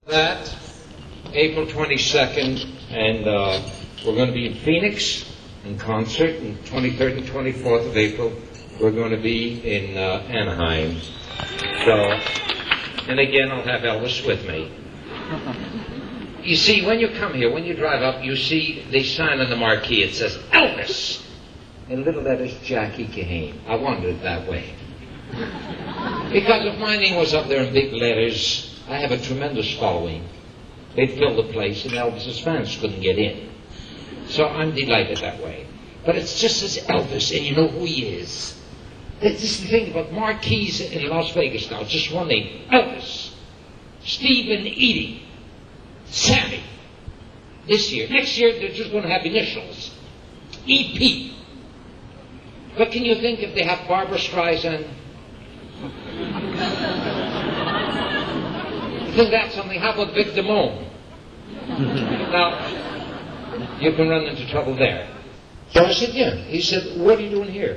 That, April 22nd, and we're going to be in Phoenix in concert, and 23rd and 24th of April, we're going to be in Anaheim. So, and again, I'll have Elvis with me. You see, when you come here, when you drive up, you see the sign on the marquee. It says Elvis. In little letters, Jackie Kahane. I wanted it that way. Because if my name was up there in big letters, I have a tremendous following. They'd fill the place, and Elvis's fans couldn't get in. So I'm delighted that way. But it's just as Elvis, and you know who he is. This is the thing about marquees in Las Vegas now. Just one name. Elvis. Stephen Edie. Sammy. This year. Next year, they're just going to have initials. EP. But can you think if they have Barbara Streisand? Isn't that something? How about Vic Damone? Now, you can run into trouble there. So I said, yeah. He said, what are you doing here?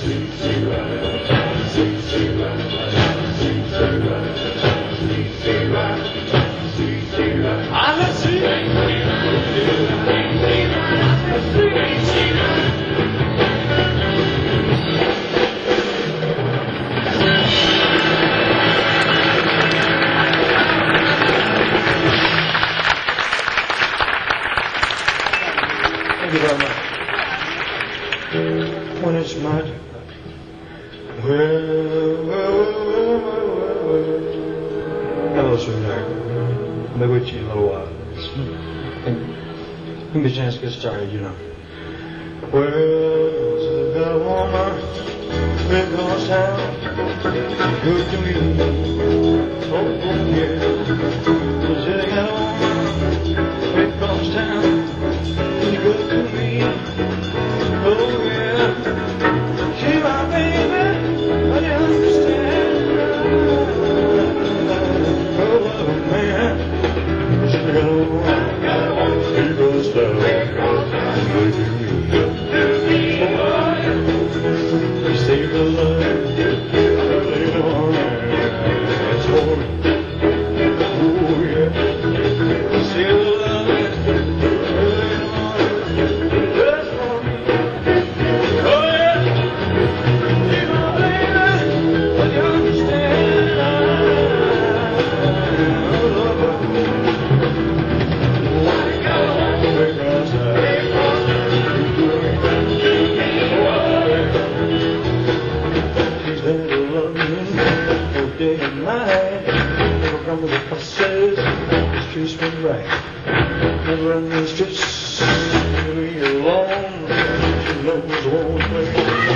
Thank you very much. When it's my hello, sweetheart. I'll be with you in a little while. Give me a chance to get started, you know. Well, there's a woman that goes down, good to me. Oh, yeah. There's a woman that goes down, good to me. Oh, yeah. She's my baby, but you understand. Oh, man. She's got a woman that goes down, good to me. You save the love early morning. It's for me. Oh, yeah. You save the love early morning. That's for me. Oh, yeah. She's my baby, but you understand. Day and night, never come with the buses, the streets been right. Never in the streets, leave me alone. She knows one place.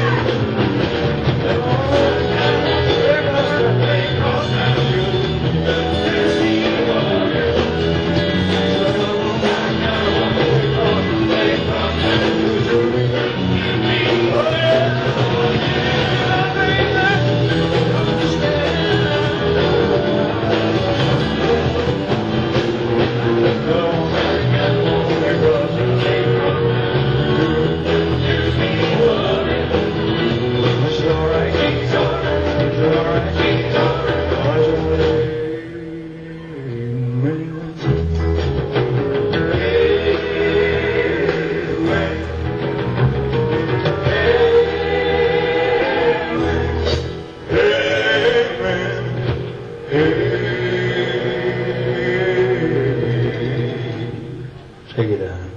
Take it down.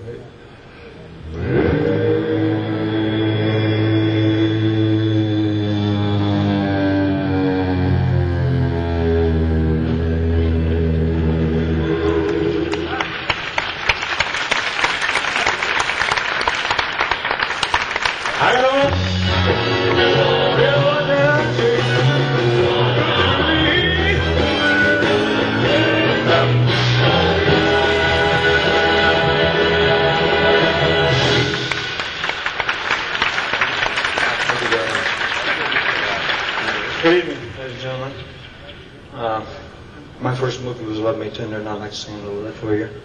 Good evening, ladies and gentlemen. My first movie was Love Me Tender, and I'd like to sing a little bit for you.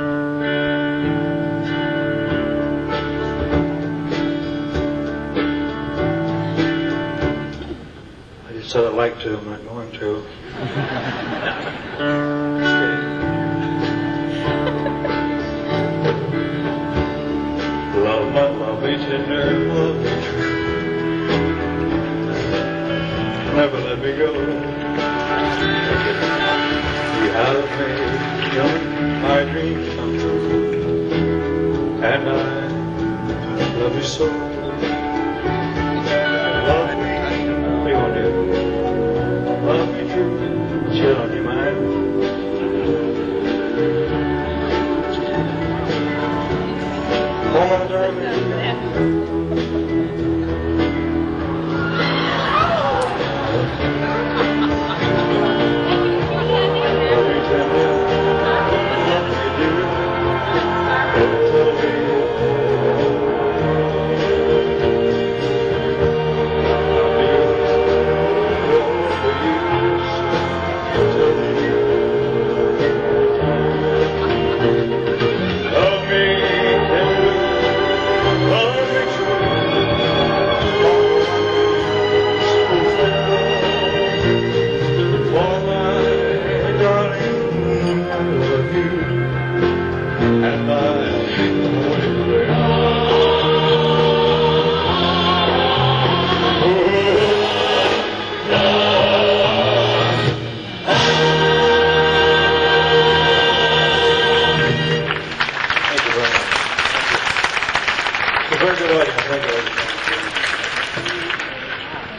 I just said I'd like to, I'm not going to. Love me tender, love me true. Never let me go. You have made my dreams come true, and I love you so. Love me, what you gonna do? Love me true, chill on your mind. Oh my darling.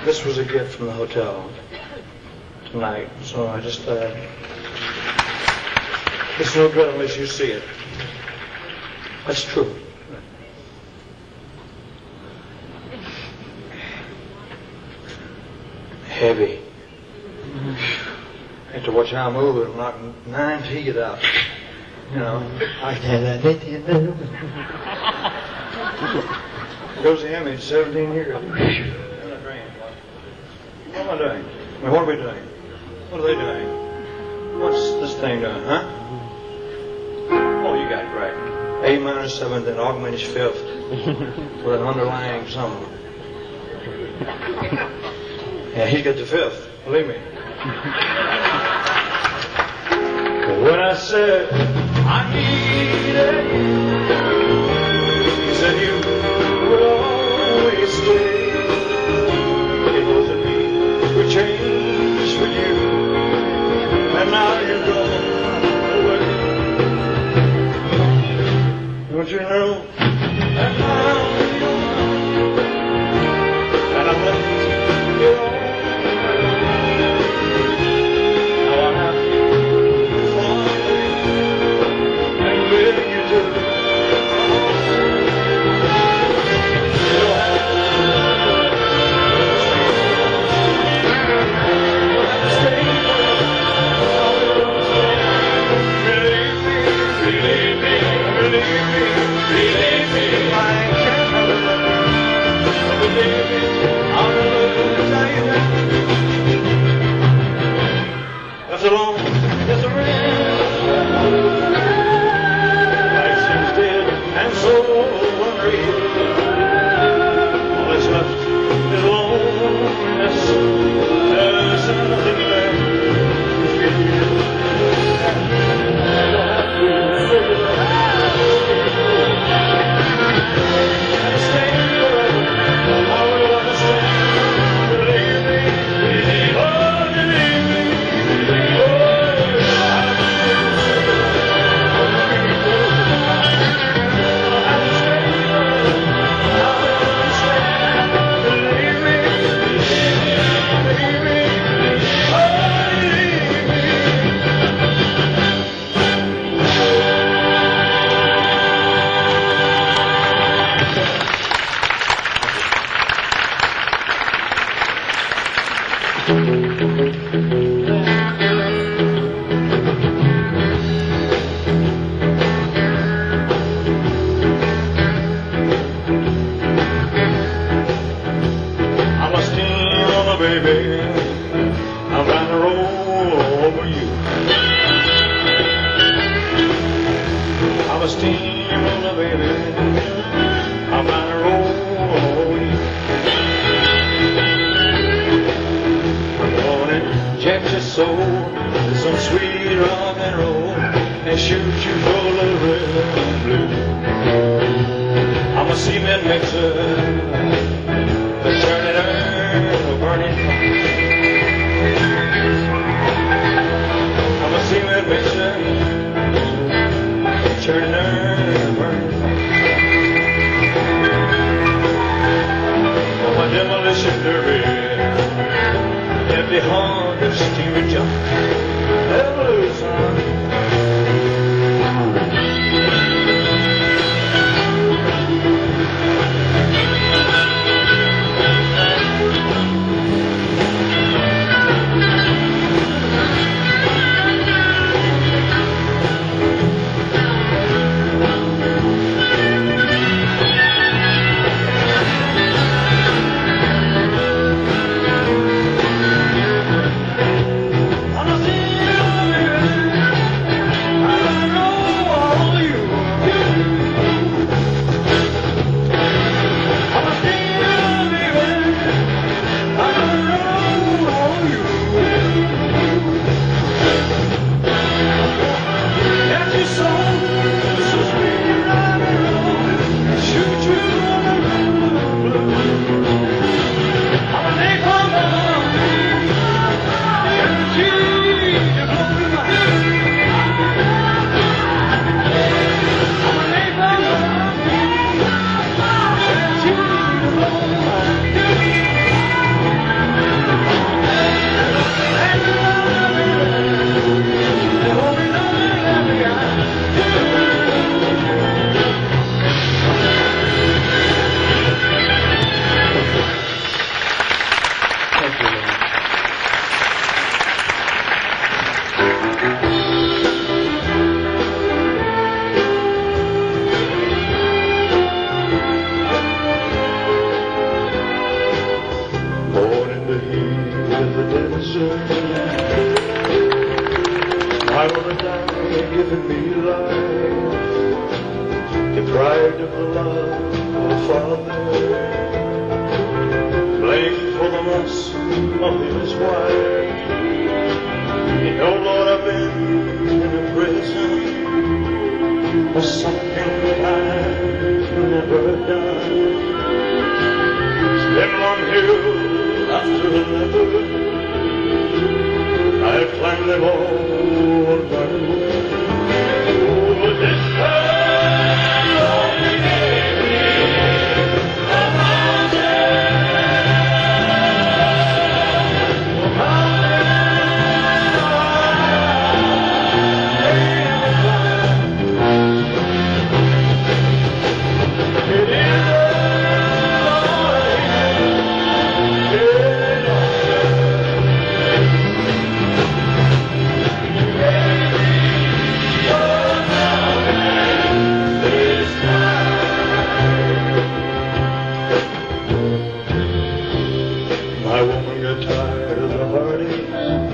This was a gift from the hotel tonight, so I just, it's no good unless you see it. That's true. Heavy. I have to watch how I move it. I'm knocking 9 teeth out. You know. Goes the image, 17 years. What am I doing? I mean, what are we doing? What are they doing? What's this thing doing, huh? Oh, you got it right. A minor 7th and augmented 5th with an underlying something. Yeah, he's got the 5th, believe me. When I said I needed you, he said you would always stay. It wasn't me who changed for you, and now you're gone away. Don't you know? And now you're mine, and I'm left you all. Now I have to fly and will you do? That's alone, that's a life seems dead and so unreal. All that's left is loneliness. There's nothing left to feel. And stay forever. I will understand. Believe me, oh, believe me. I'm a steamer, baby. I'm trying to roll over you. I'm a steamer, baby. I'm trying to roll over you. I'm gonna inject your soul with some sweet rock and roll and shoot you full of rhythm and blues. I'm a cement mixer. Turn it on, burn it. I'm a cement mixer. Turn it on, burn it. I'm a demolition derby. Empty heart of Stevie Jones. Evolution. I'm a I will die giving me life, deprived of the love of a father, blamed for the loss of his wife. You know, Lord, I've been in a prison for something that I've never done. Been one hill after another, I've climbed them all one by one. Oh, this time, Lord, you gave me a My woman got tired of the heartache,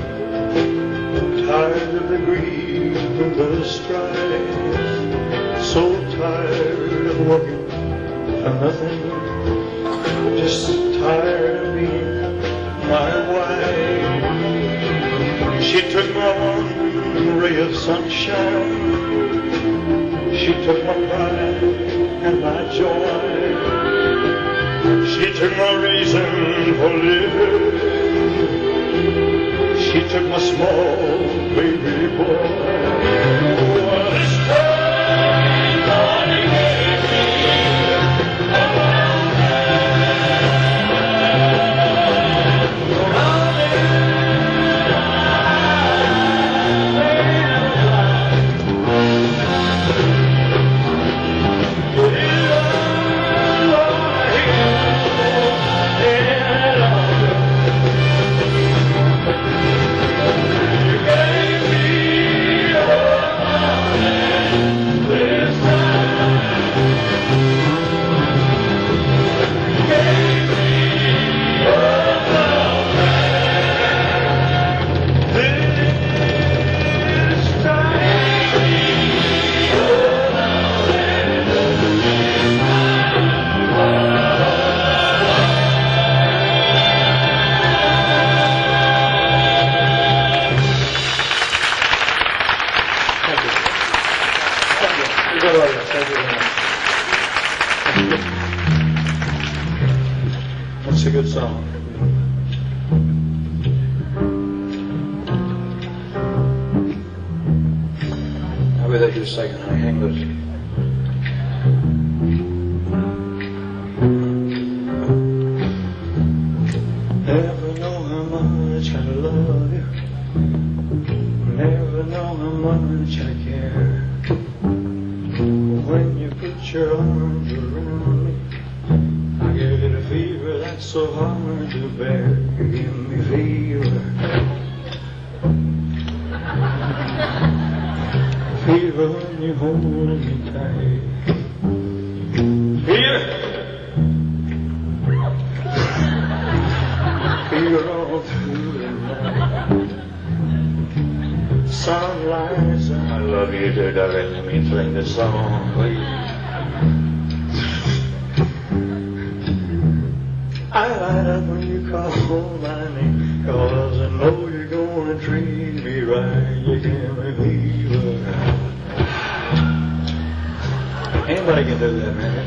tired of the grief and the strife, so tired of working for nothing, just tired of being my wife. She took my one ray of sunshine, she took my pride and my joy. She took my reason for living. She took my small baby boy. Oh, this time, Lord, you gave me a That's a good song. I'll be there just a second, honey. Hang loose. Never know how much I love you. Never know how much I care. When you put your arms around me, I get a fever that's so hard to bear. You give me fever, fever when you hold me tight. Fever, fever all through the night. Sunlight, I love you, dear darling. Let me sing this song, please. I light up when you call my name, 'cause I know you're gonna treat me right. You give me fever. Anybody can do that, man.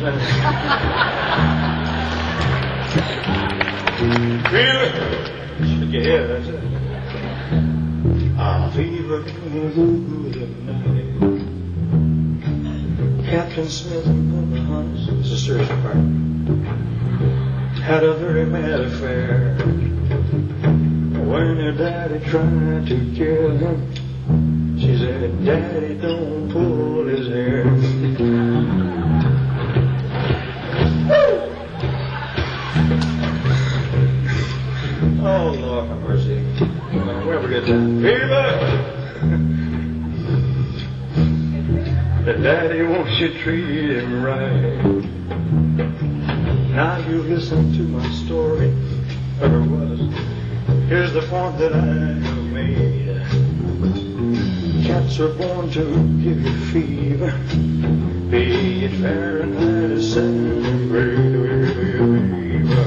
Fever. Shake your head, that's it. Fever through the night. Captain Smith and Pocahontas, it's a serious part, had a very mad affair. When her daddy tried to kill him, she said, "Daddy, don't pull his hair." Oh, Lord have mercy. We'll never get that. Fever! The daddy wants you to treat him right. Now you listen to my story, whatever it was. His is the point that I have made. Cats are born to give you fever, be it Fahrenheit or centigrade fever.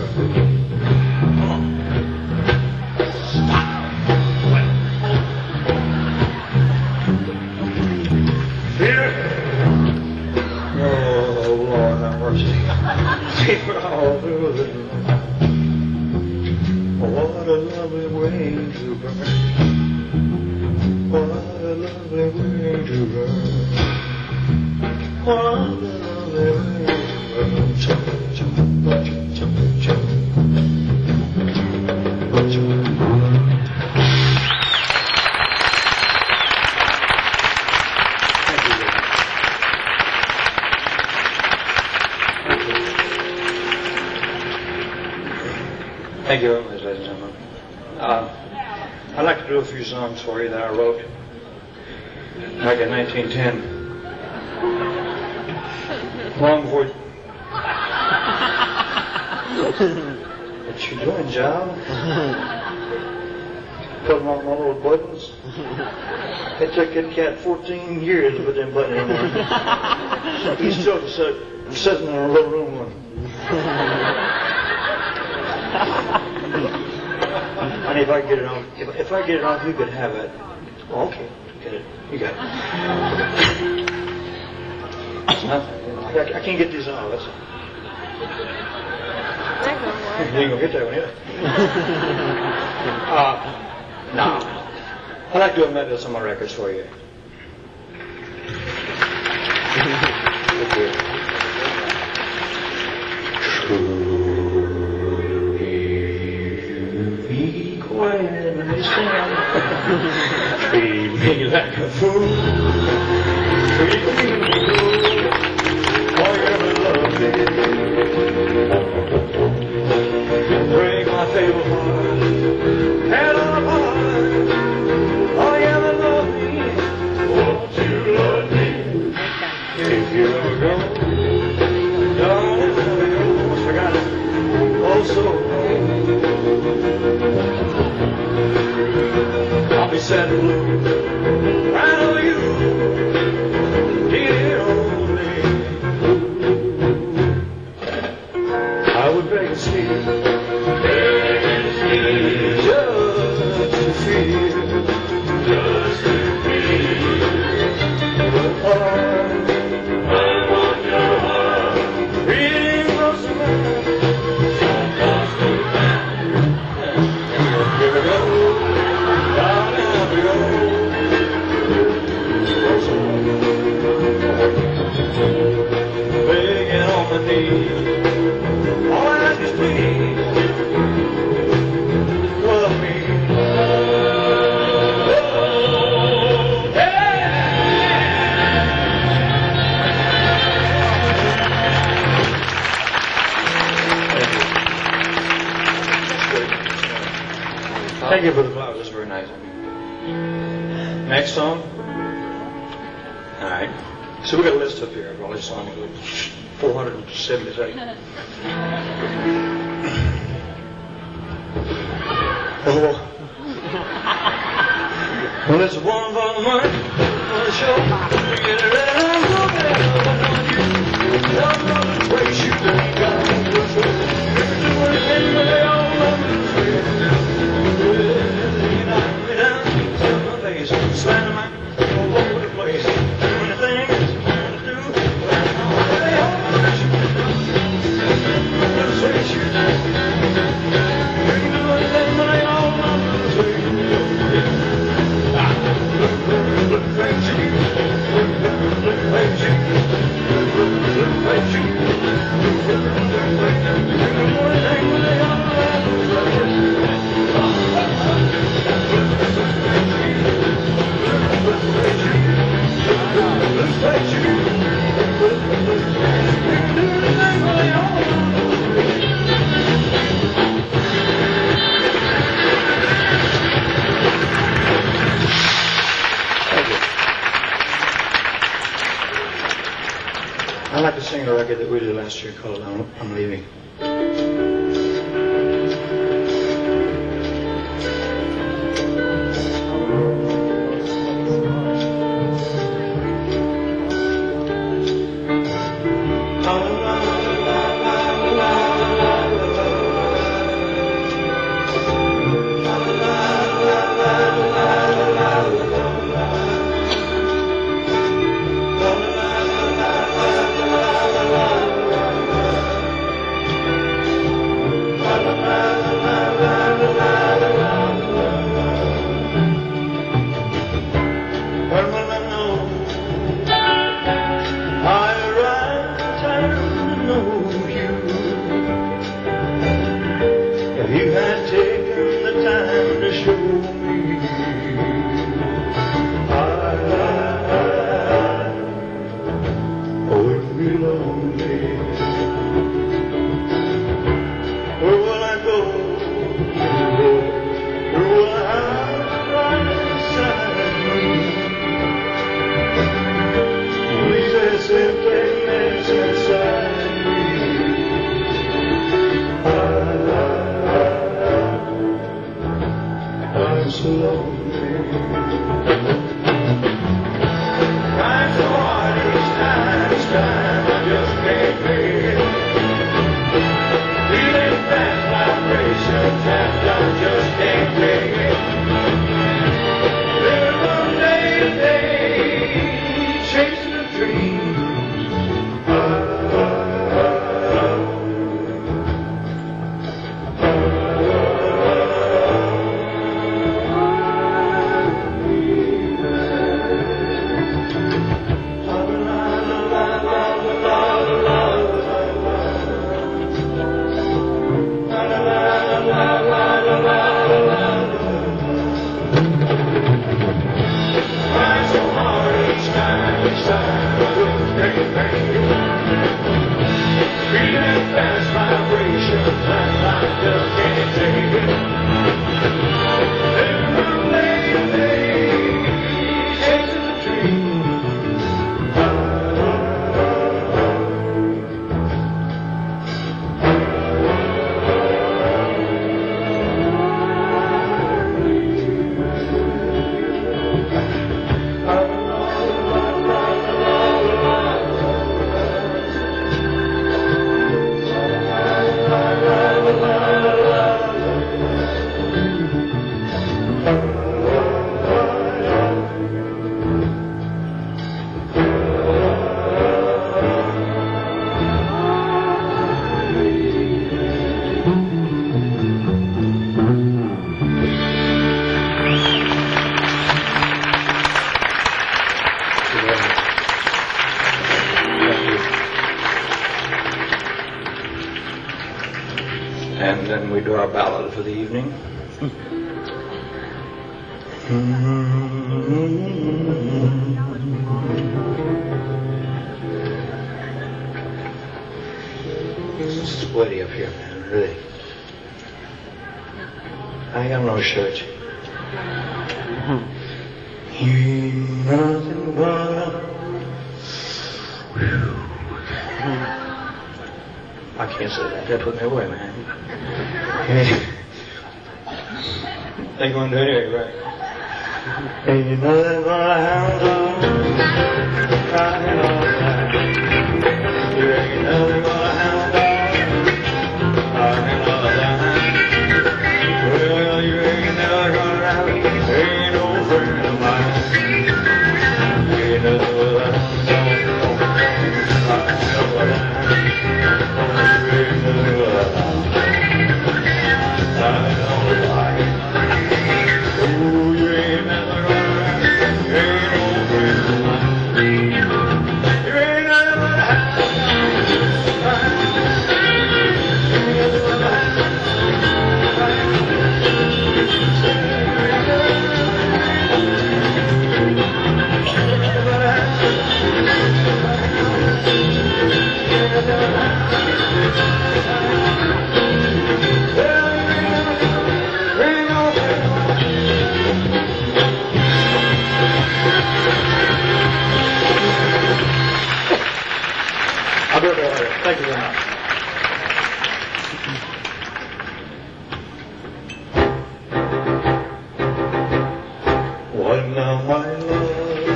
Oh, Lord have mercy. Fever all through the night. What a lovely way to burn. What a lovely way to burn. What a lovely way to burn. Chum, chum, chum, chum, chum. Thank you very much, ladies and gentlemen. I'd like to do a few songs for you that I wrote back in 1910. Long before... What you doing, John? Putting on my little buttons? It took that cat 14 years to put them buttons on. He's still sitting in a little room. And if I get it on, if I get it on, you could have it. Oh, okay, get it. You got it. I can't get these on. That's. You ain't gonna get that one either. No. I like doing medley on some of my records for you. Treat me like a fool. Treat me good. Oh, you're lovely. Break my favorite heart. Head on apart. Oh, you're lovely. Won't you love me? If you ever go, darling, I almost forgot it. Oh, so I'll be sad and blue. I know you did only. I would beg and steal, just to feel, but I want your heart, reading close to mine. Here we go. Begging on my knees, all I ask is please, love me. Oh, yeah. Thank you for the flowers. That's very nice. Next song. All right. So we got a list up here of all these songs. 477. Oh. Well, it's one for the money, for the show. We get it ready and go back on you. Love the place you ain't got to do. If you do anything, but they all love me. Slamming my all over the place. Doing the things I want to do. They all want you. Let's face you. You can do anything, but they all want to say you. Look like you. Look like you. Look like you. You can do anything, but they all want to say you. I like to sing a record that we did last year called I'm Leaving. through a house right beside me. Breezes and playmates inside me. I'm so lonely. I'm so hard each time I just can't make it. Feeling fast vibrations and I just can't take it. Living from day to day, chasing a dream. And then we do our ballad for the evening. It's sweaty up here, man, really. I ain't got no shirt. You ain't nothing but I can't say that. That put me away, man. They're going to do it anyway, right? Ain't nothing but a hound dog crying all night. You ain't nothing but a hound dog crying all night. Well, you ain't never gonna ride, ain't no friend of mine. Ain't nothing but a hound dog crying all night. Thank you very much. What now, my love?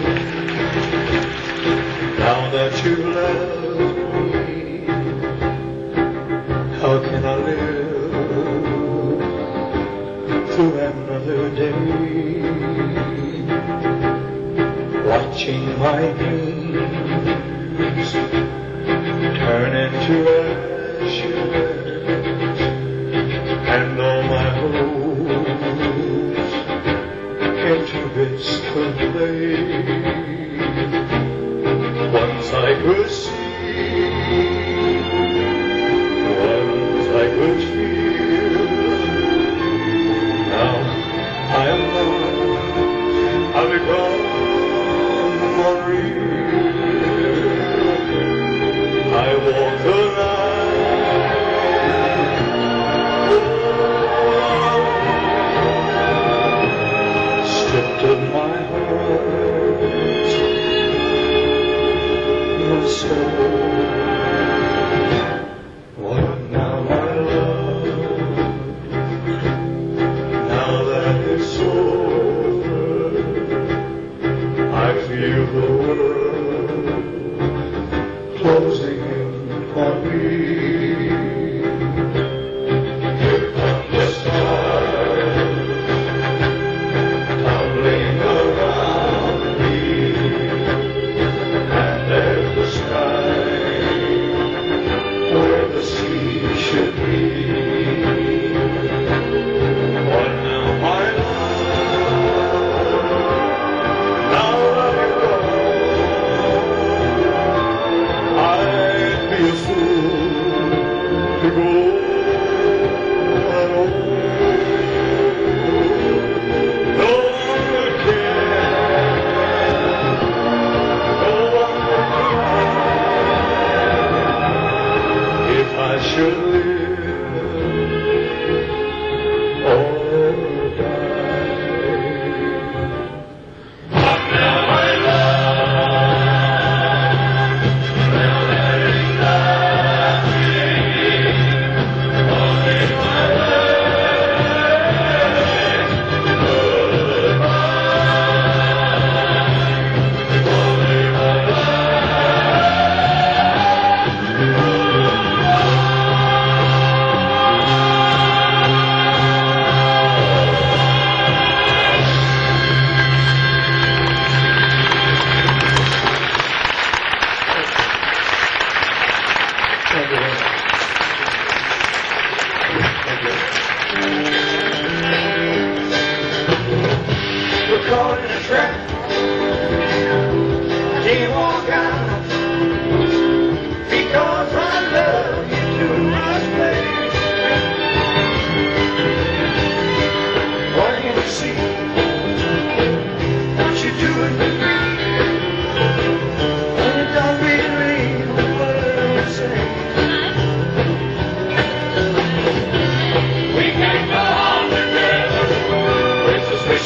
Now that you left me, how can I live through another day? Watching my dreams turn into ashes, and all my hopes into bits of clay. Once I could see, once I could feel. Now I am lost, I've become unreal. I walk the line.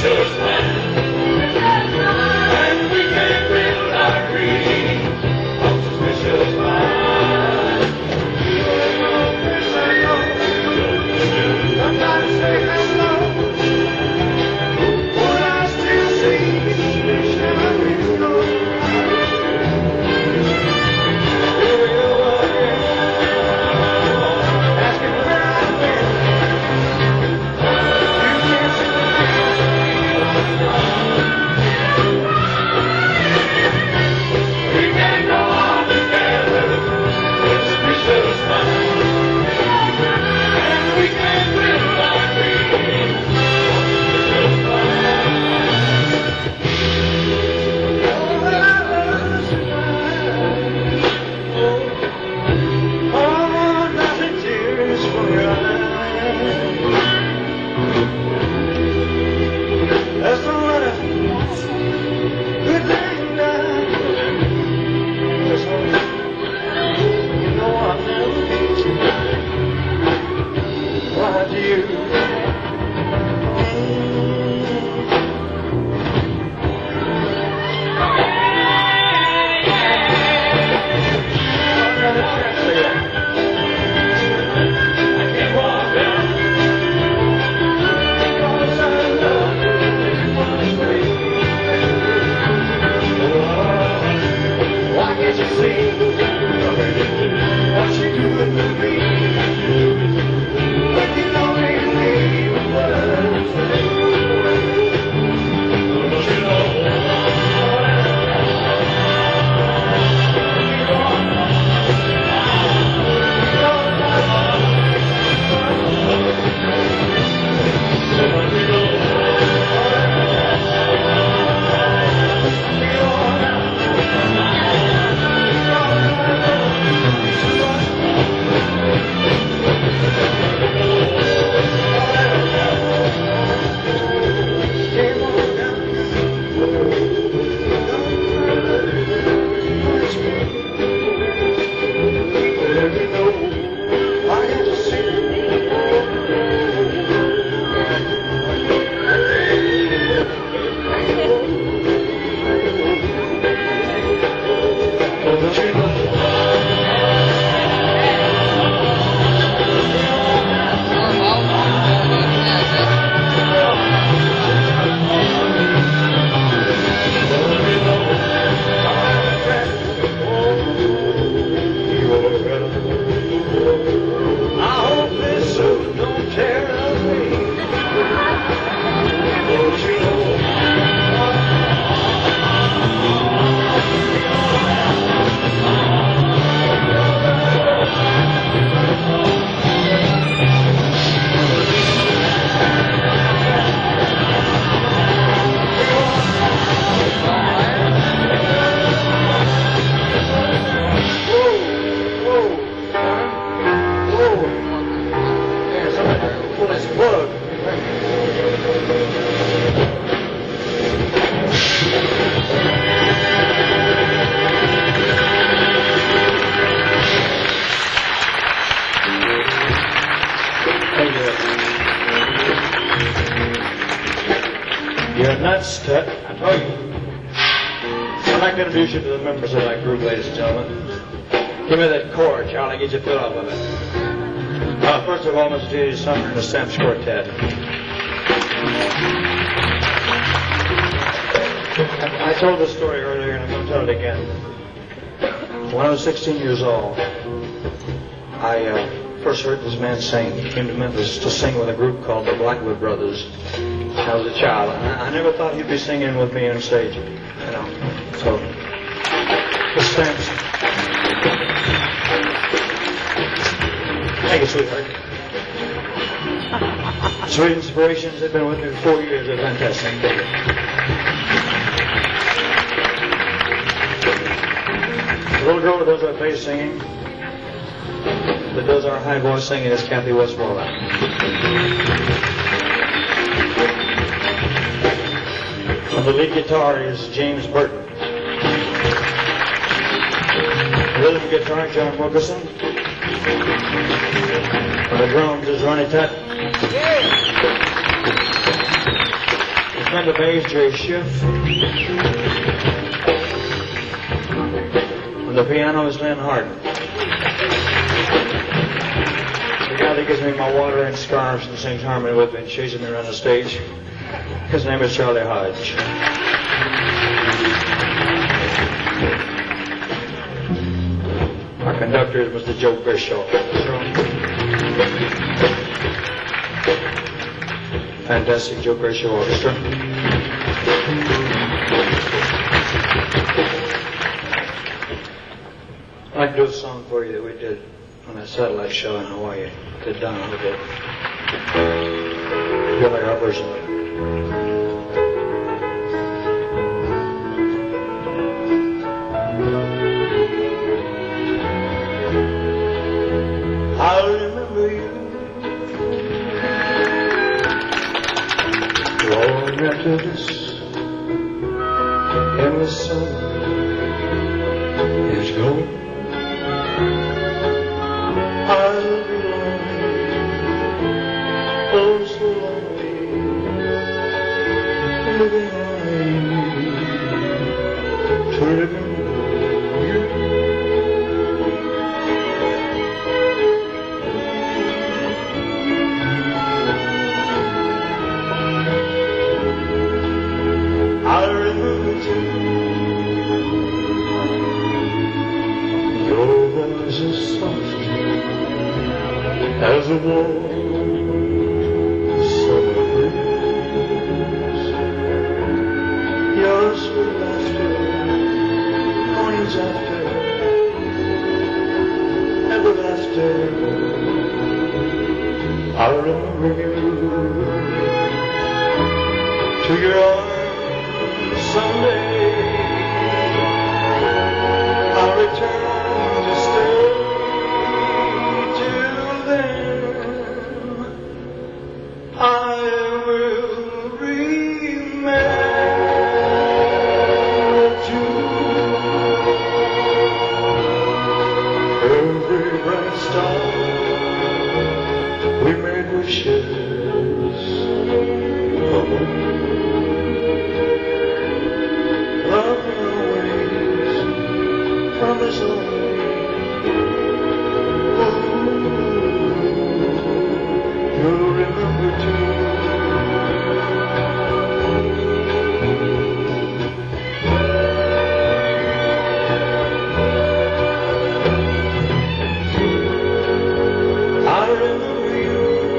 suspicious man. And we can't build our dreams on suspicious minds. Somebody say hello. Would I still see suspicion of you? You're nuts, Tut. I told you. I'd like to introduce you to the members of that group, ladies and gentlemen. Give me that chord, Charlie. Get your foot off of it. First of all, Mr. J.D. Sumner and the Stamps Quartet. I told this story earlier, and I'm going to tell it again. When I was 16 years old, I first heard this man sing. He came to Memphis to sing with a group called the Blackwood Brothers. I was a child. I never thought he'd be singing with me on stage, you know. So, the Stamps. Thank you, sweetheart. Sweet Inspirations have been with me for 4 years. They're fantastic. The little girl that does our bass singing, that does our high voice singing, is Kathy Westmoreland. And the lead guitar is James Burton. Rhythm guitar, John Wilkerson. And the drums is Ronnie Tutt. The friend of A's, Jay Schiff. On the piano is Lynn Harden. The guy that gives me my water and scarves and sings harmony with me and chases me around the stage, his name is Charlie Hodge. Our conductor is Mr. Joe Bischoff. Fantastic Joe Bischoff Orchestra. I'd like to do a song for you that we did on that satellite show in Hawaii. Did Donna who did. You like our version of it. I'll remember you long after this endless summer is gone. I'll be lonely, oh so lonely, living on to remember you. I remember too your voice is soft as a warm summer breeze. Your sweet laughter, mornings after, ever after. I remember you to your arms someday. I'll return to stay. Till then, I will remember too. Every bright star we made wishes for. Love always, promise always. You'll remember too. I remember you.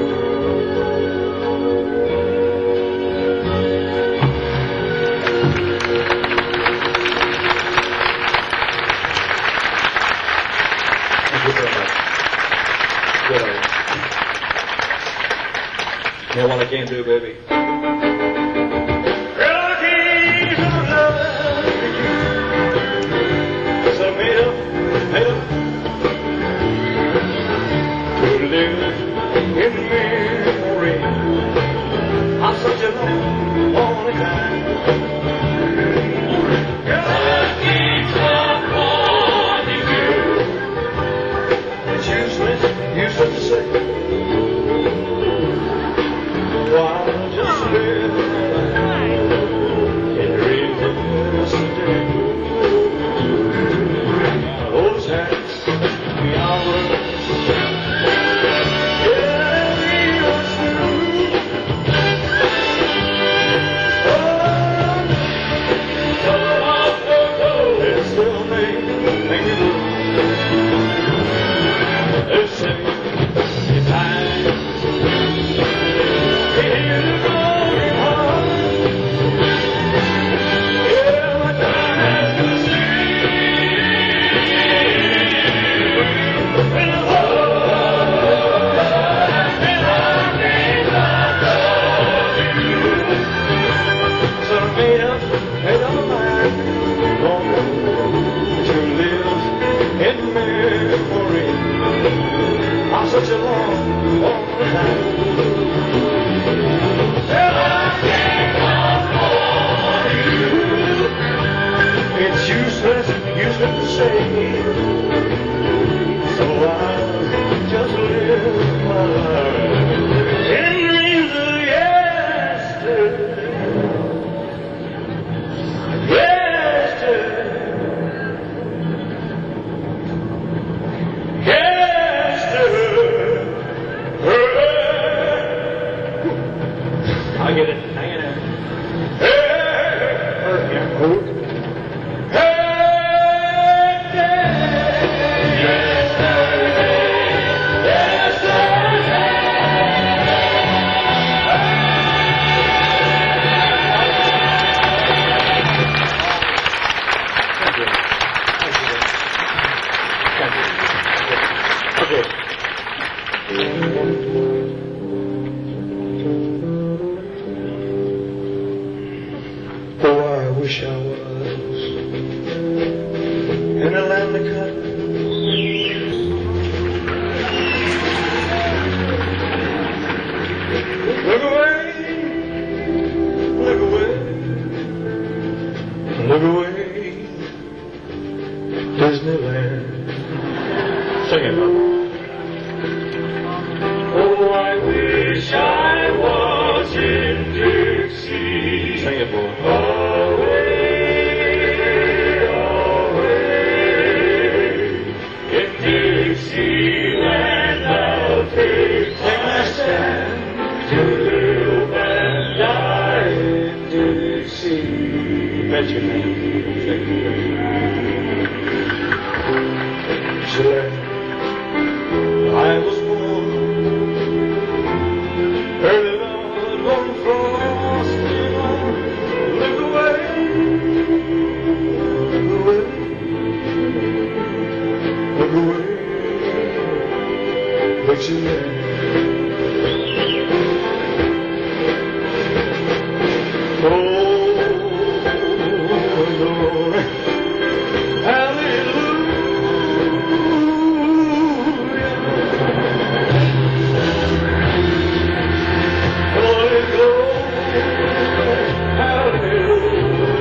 Thank you very much. Good night. Yeah, what I can do, baby. Well, I can't love you, 'cause I made up to live in memory of such a long time. Well, I can't stop wanting you. It's useless to say. I'll just live in dreams yesterday. Those hands, the hours, carry us through. Oh, it still make me blue. They say it's time. Hear the glory of I'll get it. Hang in there. Hey! Yeah. Oh. Oh, I wish I was in a land of cotton. Look away, look away, look away, Disneyland. Sing it, Bob. Oh, I wish I was in Dixie. Sing it, boy. In Dixieland I'll take my stand to live and die in Dixie. Bet you, man. Dixieland, I was born early on one frosty morning. Look away, look away, look away, Dixieland. Oh, Lord, hallelujah. Holy Ghost, hallelujah.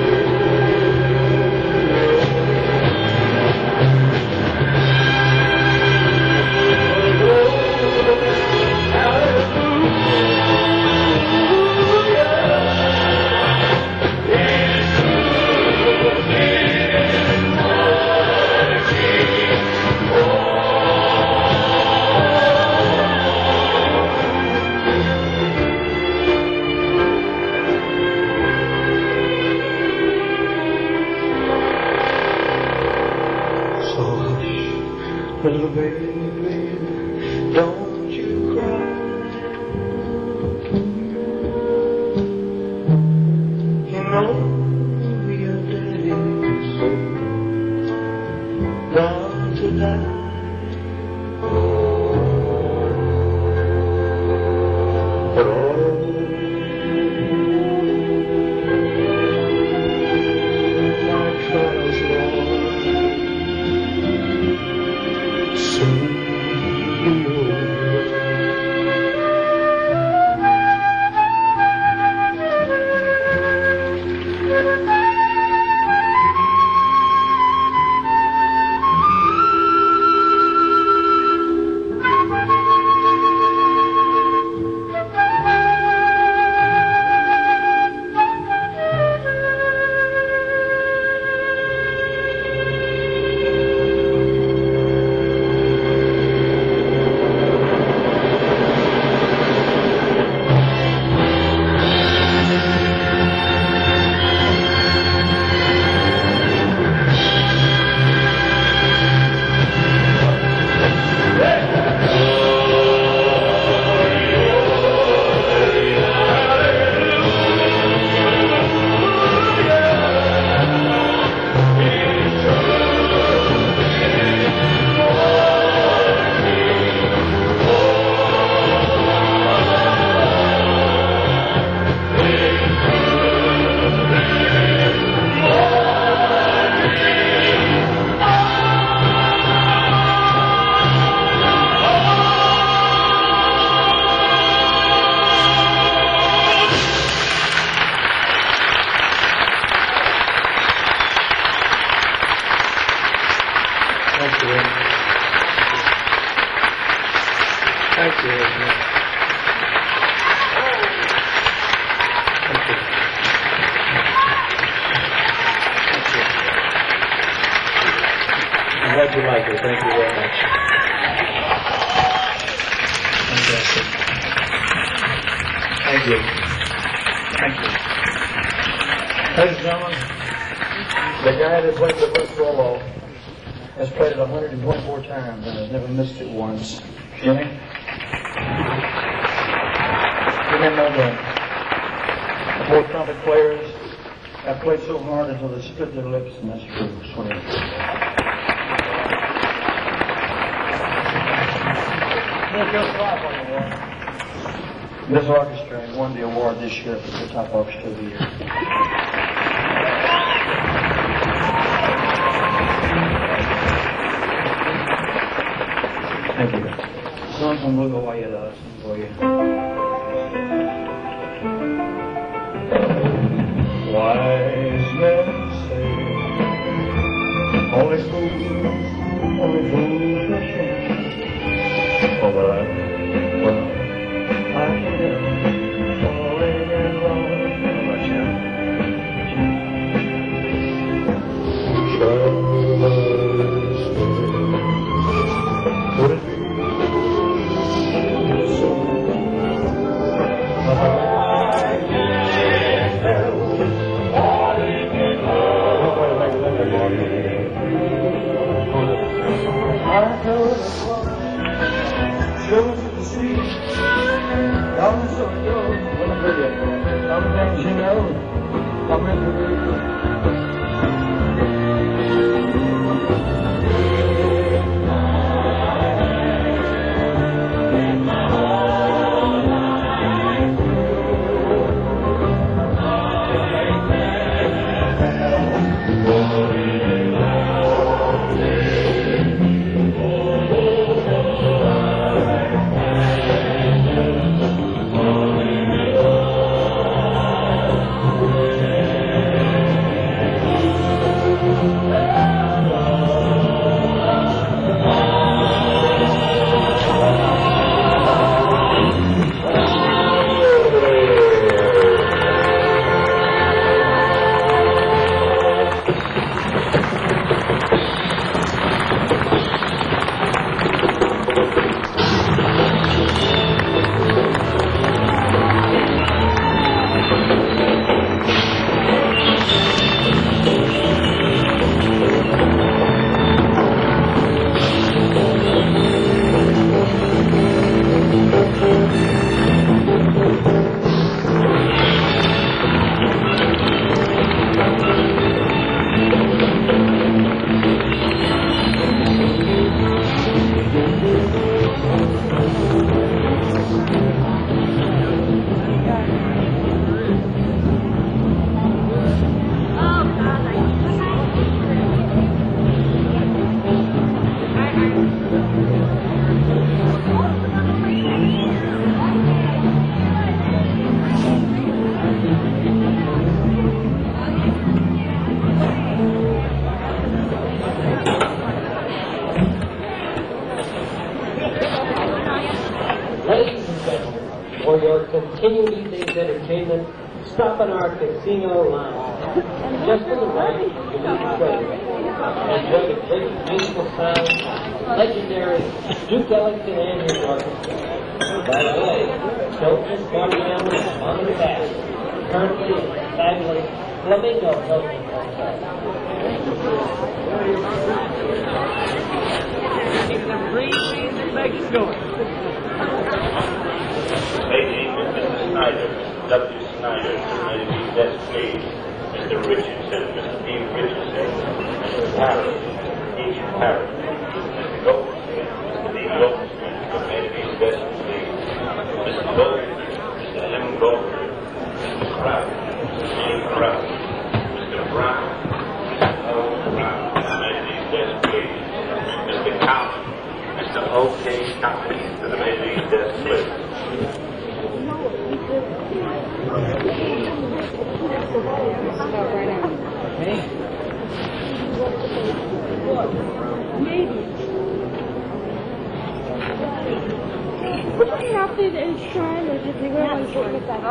So hush, little baby, don't you cry. You know your daddy's gone to die. But all my trials, Lord, soon be over. Thank you. Thank you. Thank you. I'm glad you like it. Thank you very much. Fantastic. Thank you. Thank you. Ladies and gentlemen, the guy that played the first solo has played it 124 times and has never missed it once. Jimmy? Give him no room. The four trumpet players have played so hard until they spit their lips, and that's true. Swear. This orchestra won the award this year for the top orchestra of the year. Thank you. Song from Look Away at Us for you. Wise men say only fools rush in. Oh, but I am falling in love. Could it be? Some things you know, I'm into For your continued evening's entertainment, stop in our casino lounge. Just to the right, you meet the treasure. Enjoy the great musical sound, legendary Duke Ellington and his orchestra. By the way, Children's Party Animals on the back, currently in the fabulous Flamingo Hilton Hotel. Keep them green beans and legs going. Lady, Mr. Snyder, W. Snyder, Mr. Best Please, Mr. Richardson, Mr. Dean Richardson, Mr. Parrott, Mr. E. Parrott, Mr. Goldsmith, Mr. D. Goldsmith, Mr. Best Please, Mr. Goldberg, Mr. M. Goldberg, Mr. Crowd, Mr. Jane Crowd, Mr. Brown, Mr. O. Brown, Mr. Best Please, Mr. Collins, Mr. O.K. Collins, to the Ladies' Best Please. Would you have to enshrine or did you go on short with that?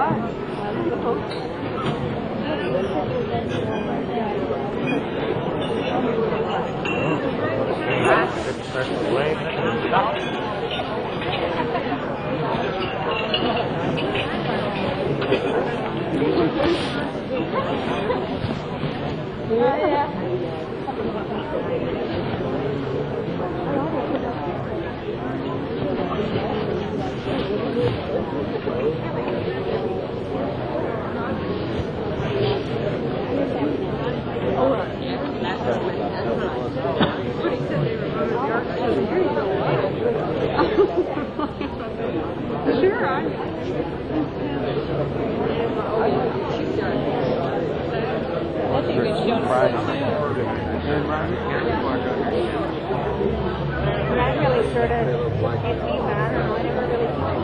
That really sort of makes me mad. I never really thought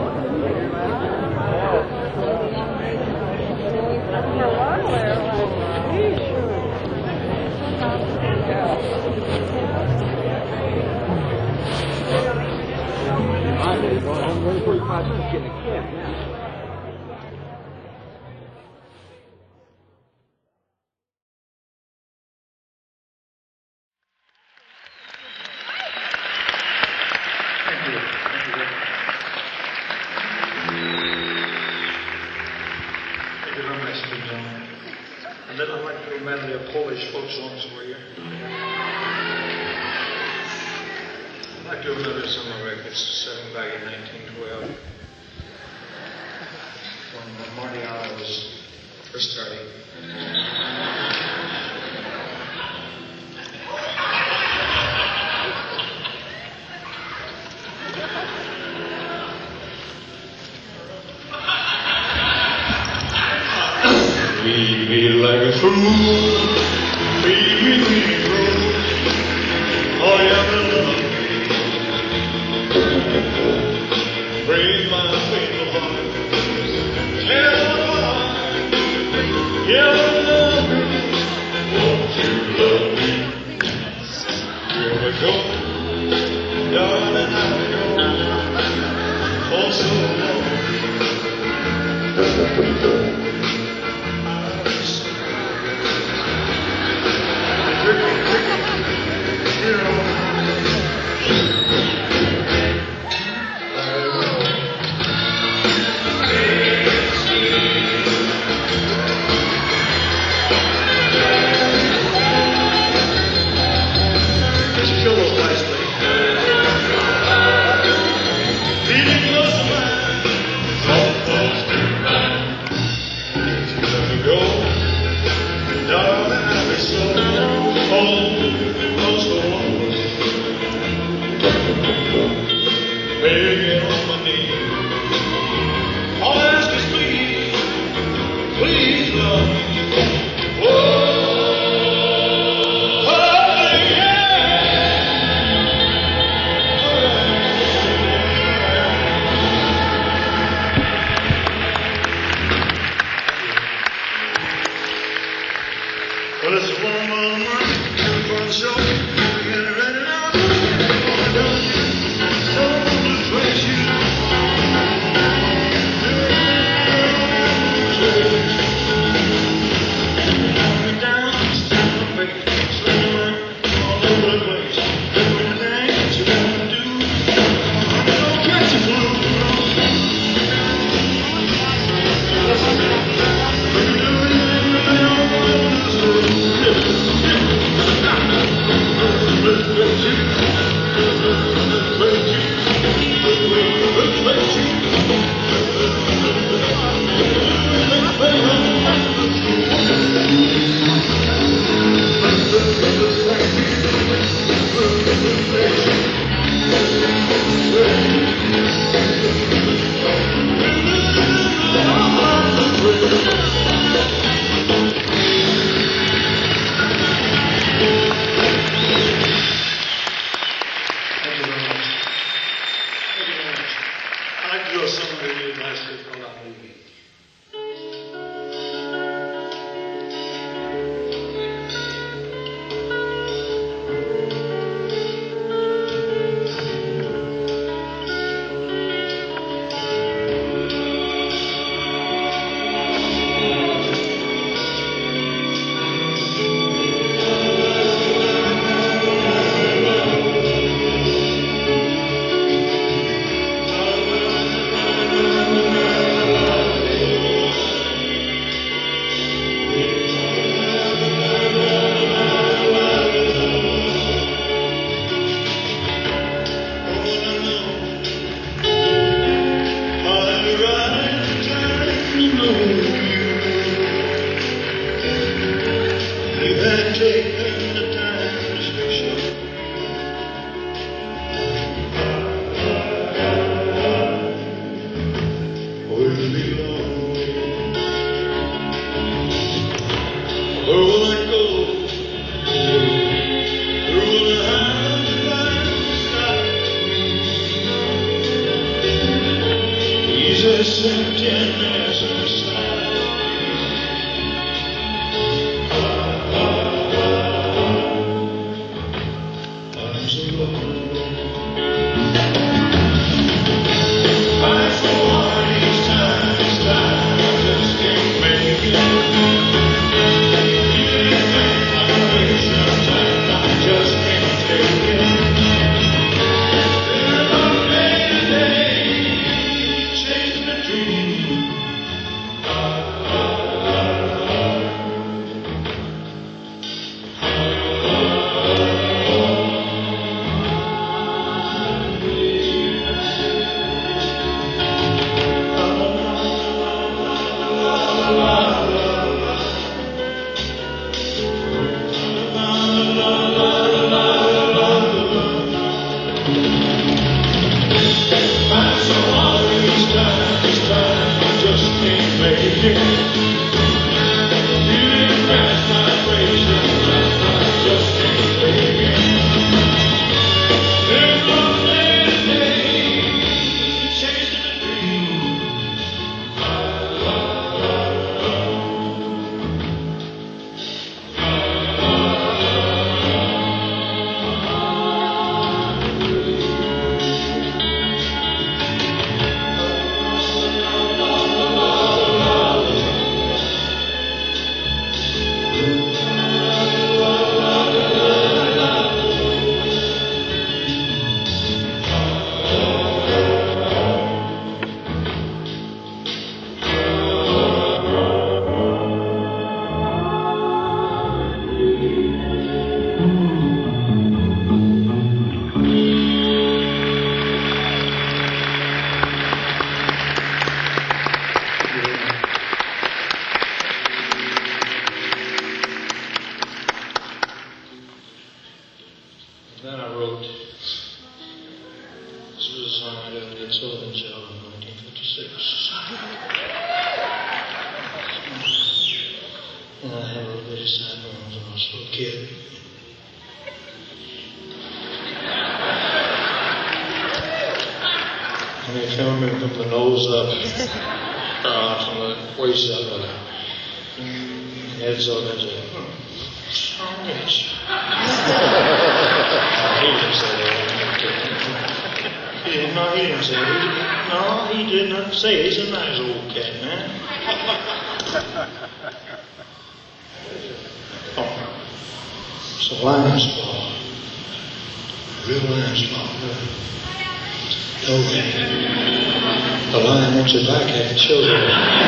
for a while there, Thank you very much, Mr. John. And then I'd like to do a medley of Polish folk songs for you. I'd like to do another summer record set back in 1912 when Marty Allen was first starting. Lead me like a fool, lead me through, oh yeah, break my faithful heart, tell my heart, yeah, love me, won't you love me? Here we go, darling, I go, oh so long. Begging on my knees, all I ask is please, please love me. Oh, well, it's a warm month, coming for the show. Get ready now. coming from the nose up, from the waist up, heads up, that's it. Songbirds. He didn't say that. He didn't say that. No, he did not say it. He's a nice old cat, man. Oh, it's a lion's claw. Real lion's claw. Okay. The lion wants it back after children.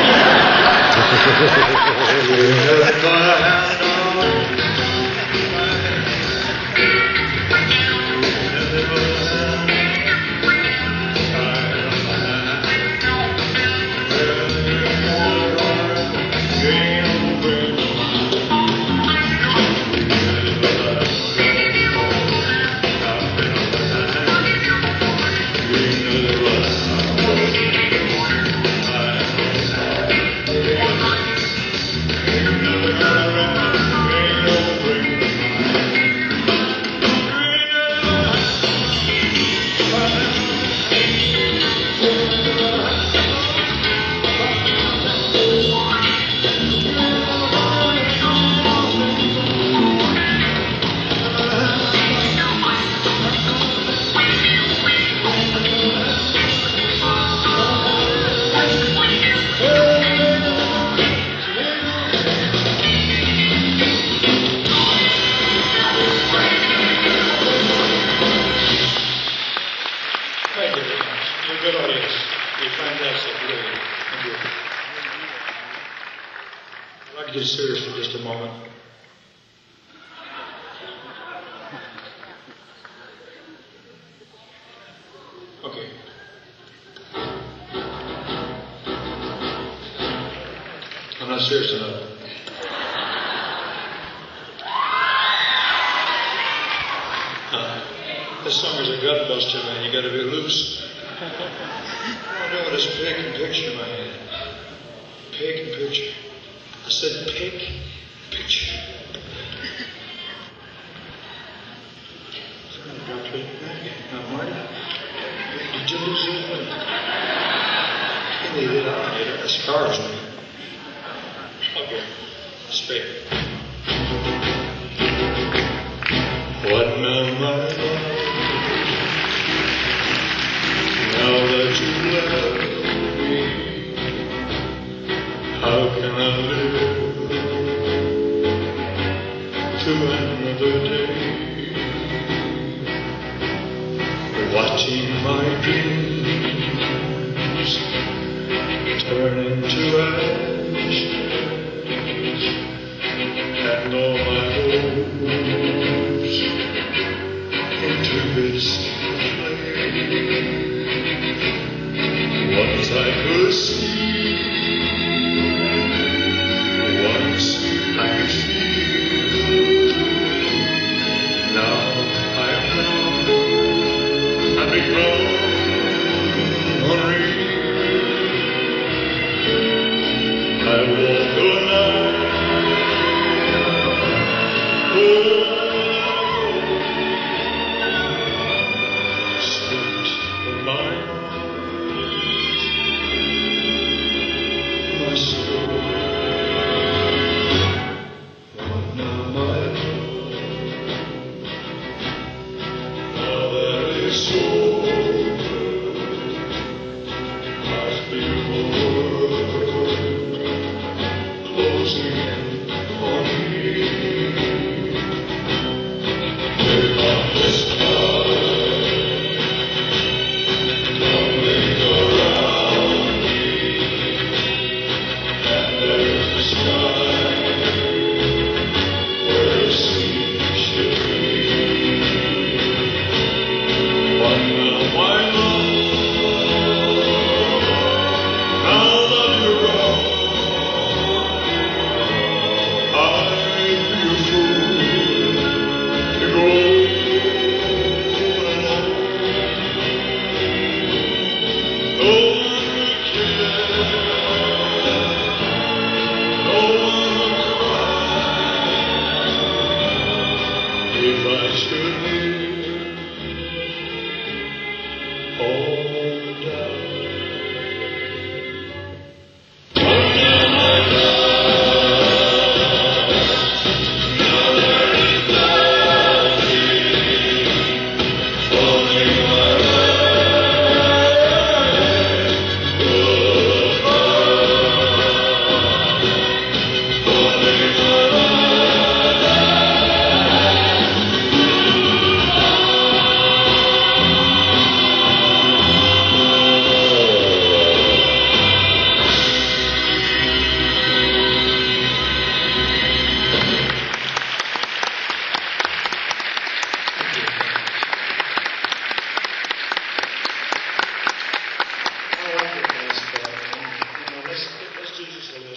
Thank you very much. You're a good audience. You're fantastic, really. Thank you. I'd like to get serious for just a moment. Okay. I'm not serious enough. This song is a gut buster, man. You gotta be loose. All I'm doing is pick and picture in my head. Pick and picture. I said pick, picture. Drop it back. Now, Marty, did you lose it? You need it. I don't need it. That scars me. Okay. Straight. What memory? Now that you left me, how can I live to another day? Watching my dreams turn into ashes, and all my hopes into this flame. Once I could see, once I could feel. Now I am numb, I become unreal. I walk the night, sweet of my soul. But now my love, now that it's over, I feel the world closing in on me. Take off this time, tumbling around me. There's a sky where a sea should be. But now my love, now that you're gone, I feel fool to go alone. No one will care. No one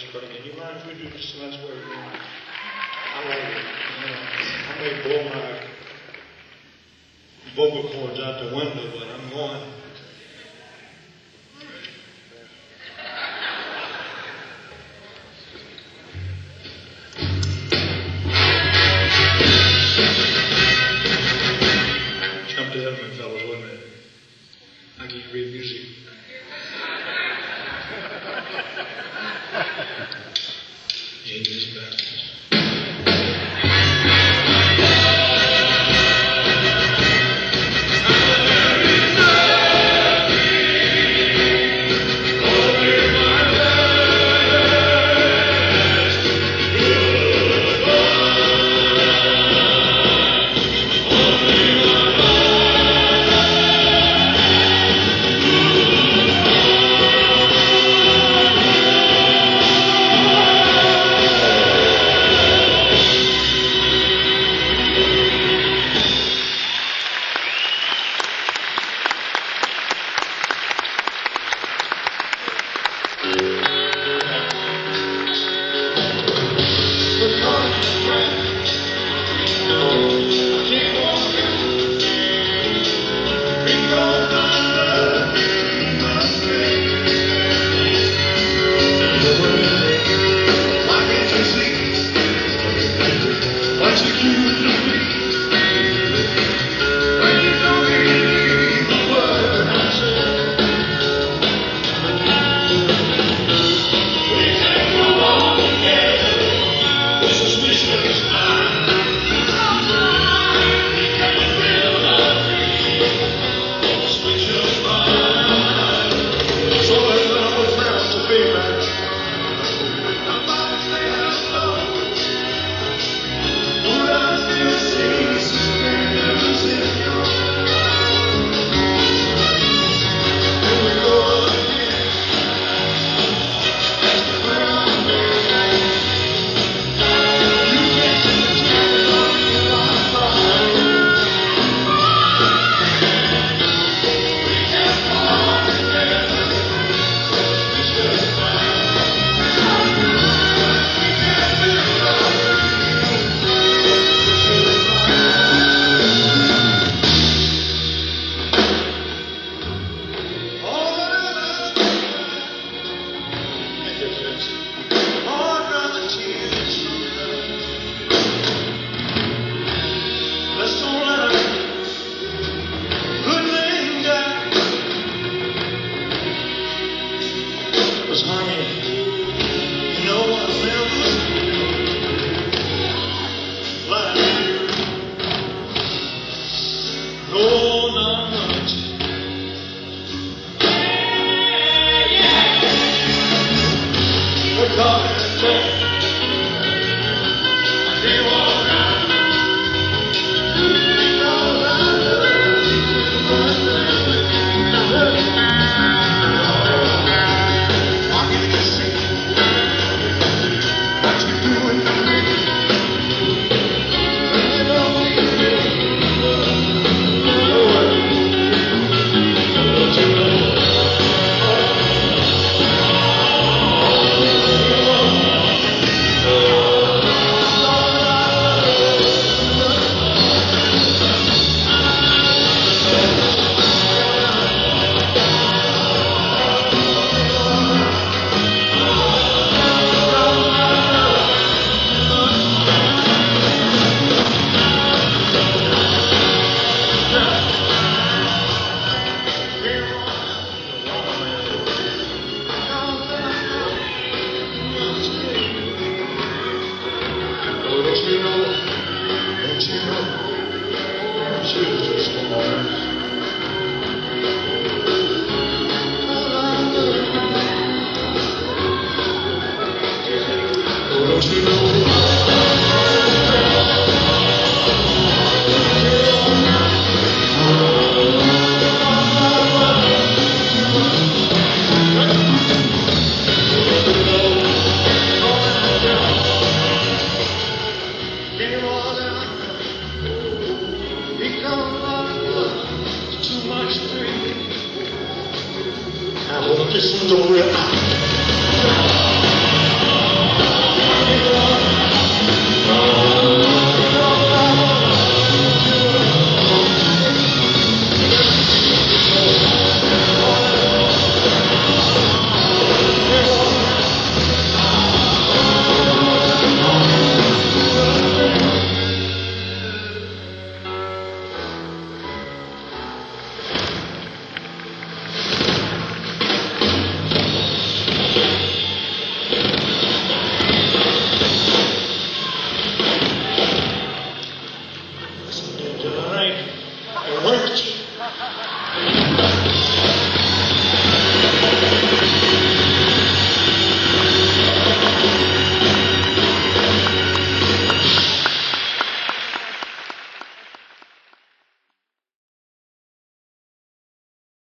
But again, you mind if we do this last word? I like it. I may blow my vocal cords out the window, but I'm going. Jump to heaven, fellas, wait a minute. I can't read music. In this backwards. I want this story out. To the right. It worked.